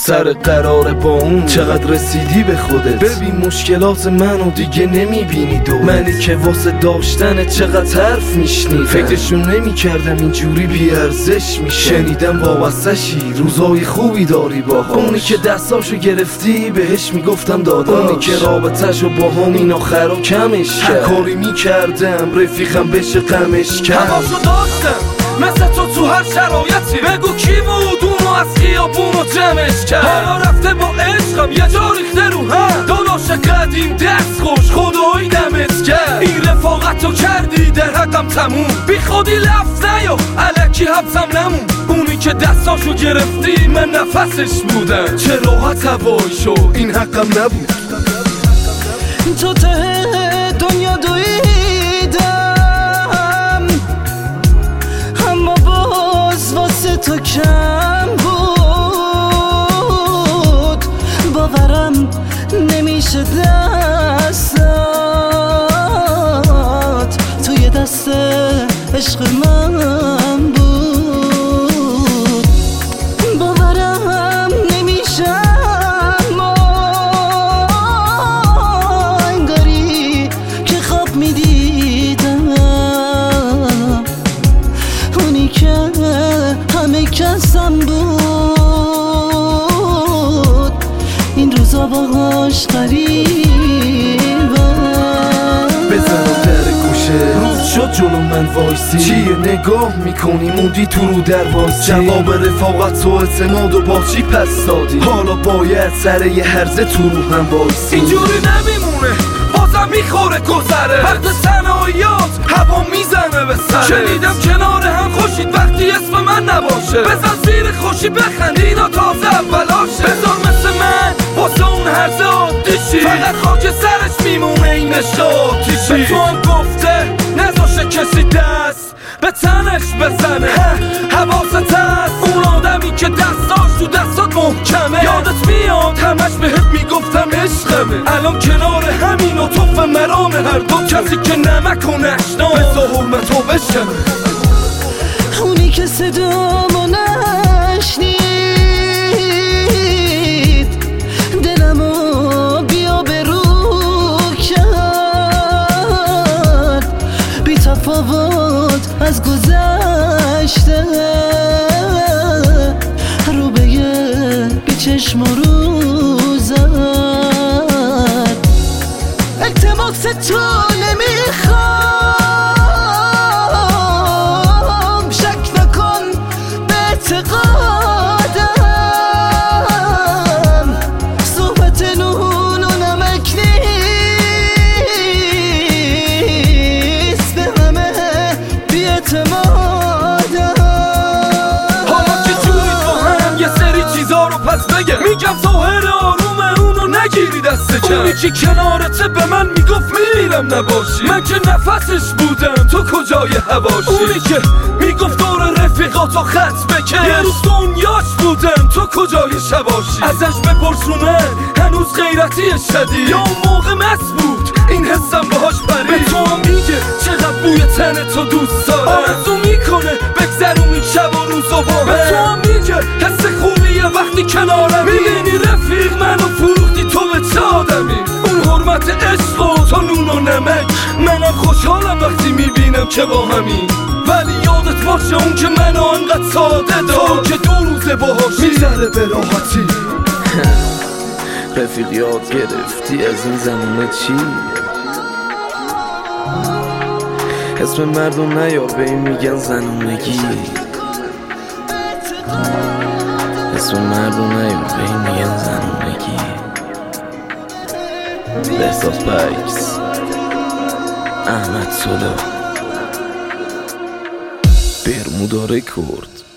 سر قراره با اون چقدر رسیدی به خودت؟ ببین مشکلات منو دیگه نمیبینی دو منی که واسه داشتن چقدر حرف میشنیدم فکرشون نمیکردم اینجوری بیارزش میشه شنیدم وابستشی روزای خوبی داری باهاش اونی که دستاشو گرفتی بهش میگفتم داداش اونی که رابطهشو با همین آخرا کمش کرد هر کاری میکردم رفیقم بشه غمش کرد هواشو داشتم مثل تو هر شرایطی بگو کی بود اونو از خیابونو جمعش کرد حالا رفته با عشقم یه جا ریخته رو هم داداش قدیم دست خوش خدایی دمت کرد این رفاقتو کردی در حقم تموم بی خودی لفظ نیا الکی حبسم نمون اونی که دستاشو گرفتی من نفسش بودم چه راحت هوایی شو این حقم نبود تو ته دنیا دویدم اما باز واسه تو کم بود باورم نمیشه دستات توی دست عشق من بود باورم نمیشه اما انگاری که خواب میدیدم اونی که همه کسم بود این روزا باهاش قریبم بزن در گوشه روز شد جلو من وایسی چیه نگاه میکنی موندی تو رو در وایسی جواب رفاقت و اعتماد و با چی پس دادی حالا باید سر یه هرزه تو رو هم وایسی اینجوری نمیمونه بازم میخوره گذره وقت صنایات هوا میزنه به سره شنیدم کنار هم خوشید وقتی اسم من نباشه بزن زیر خوشی بخند اینا تازه اولاشه بزار مثل من واسه اون هرزه عادیشی فقط خاک سرش میمونه این شاتیشی به تو هم گفته نذاشه کسی دست به تنش بزنه حواست هست اون آدمی که دستاش تو دستات محکمه یادت میاد همش بهت میگفتم عشقمه الان کنار همین و توف مرام هر دو کسی که نمک و نشنا بزا حرمت و بشکنه اونی که صدامو نشنید دلمو بیا به رو کرد بی تفاوت از گذشته رو به بی چشم رو زد التماس تو نمیخوام شک نکن به اعتقادم صحبت نون و نمک نیست به همه بی اعتمادم حالا که جوری با هم یه سری چیزا رو پس بگم میگم ظاهر آرومه اونو نگیری دست کم اونی که کنارته به من میگفت میمیرم نباشی من که نفسش بودم تو کجای هواشی اونی که میگفت دور رفیقاتو خط بکش یه روز دنیاش بودم تو کجای شباشی ازش بپرس رو من هنوز غیرتی شدید یا اون موقع مست بود این حسم باهاش پرید به تو هم میگه چقدر بوی تن تو دوست داره آرزو میکنه بگذرونی شب و روزو با به تو هم میگه حس خوبیه وقتی کنارم میبینی رفیق منو فروختی تو به چه آدمی اون حرمت عشق و تو نون و نمک منم خوشحالم وقتی میبینم که با همین ولی یادت باشه اون که منو انقدر ساده دار که 2 روزه باهاش میذاره به راحتی رفیق یاد گرفتی از این زمونه چی؟ اسم مردم نیار به این میگن زنونگی اسم مردم نیار به این میگن زنونگی بهزاد بکس احمد سولا برمودا رکورد